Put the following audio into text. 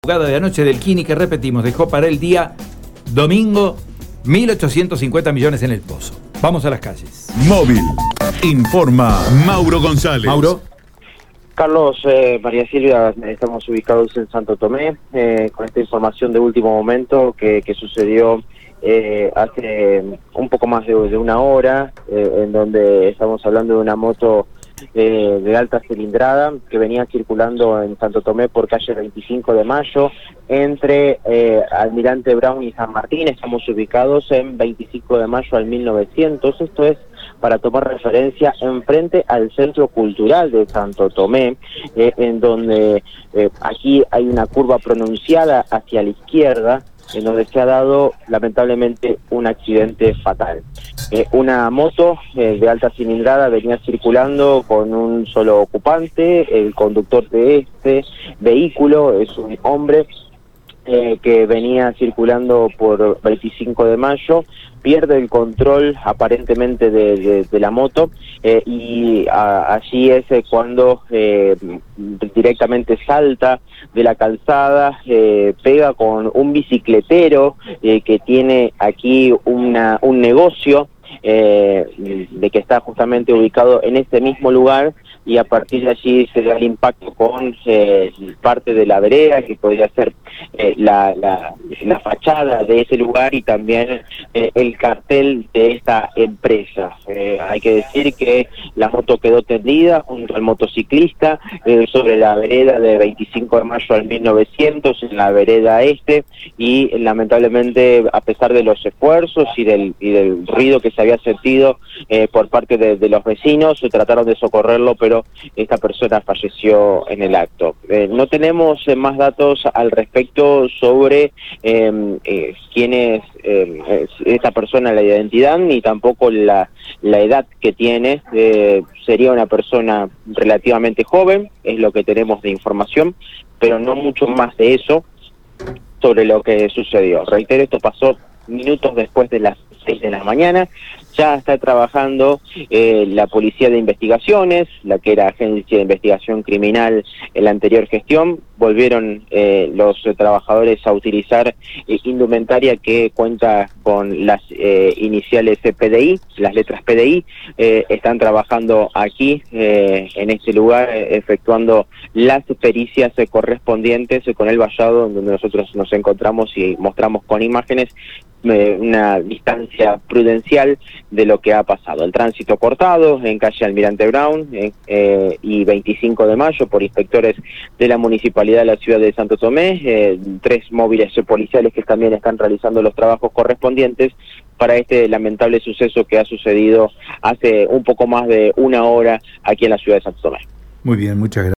Jugada de anoche del Kini que repetimos, dejó para el día domingo 1.850 millones en el pozo. Vamos a las calles. Móvil. Informa Mauro González. Mauro. Carlos, María Silvia, estamos ubicados en Santo Tomé con esta información de último momento que sucedió hace un poco más de una hora, en donde estamos hablando de una moto de alta cilindrada que venía circulando en Santo Tomé por calle 25 de Mayo entre Almirante Brown y San Martín. Estamos ubicados en 25 de Mayo al 1900, esto es para tomar referencia enfrente al Centro Cultural de Santo Tomé, en donde aquí hay una curva pronunciada hacia la izquierda, en donde se ha dado lamentablemente un accidente fatal. Una moto de alta cilindrada venía circulando con un solo ocupante. El conductor de este vehículo es un hombre que venía circulando por 25 de Mayo, pierde el control aparentemente de la moto y allí es cuando directamente salta de la calzada, pega con un bicicletero que tiene aquí un negocio de que está justamente ubicado en este mismo lugar, y a partir de allí se da el impacto con parte de la vereda que podría ser la fachada de ese lugar y también el cartel de esta empresa. Hay que decir que la moto quedó tendida junto al motociclista sobre la vereda de 25 de Mayo al 1900, en la vereda este, y lamentablemente, a pesar de los esfuerzos y del ruido que se había sentido por parte de los vecinos, se trataron de socorrerlo, pero esta persona falleció en el acto. No tenemos más datos al respecto sobre quién es esta persona, la identidad, ni tampoco la edad que tiene. Sería una persona relativamente joven, es lo que tenemos de información, pero no mucho más de eso sobre lo que sucedió. Reitero, esto pasó minutos después de las 6 de la mañana. Ya está trabajando la Policía de Investigaciones, la que era Agencia de Investigación Criminal en la anterior gestión. Volvieron los trabajadores a utilizar indumentaria que cuenta con las iniciales PDI, las letras PDI. Están trabajando aquí, en este lugar, efectuando las pericias correspondientes con el vallado, donde nosotros nos encontramos y mostramos con imágenes una distancia prudencial de lo que ha pasado. El tránsito cortado en calle Almirante Brown y 25 de Mayo por inspectores de la Municipalidad de la Ciudad de Santo Tomé, 3 móviles policiales que también están realizando los trabajos correspondientes para este lamentable suceso que ha sucedido hace un poco más de una hora aquí en la Ciudad de Santo Tomé. Muy bien, muchas gracias.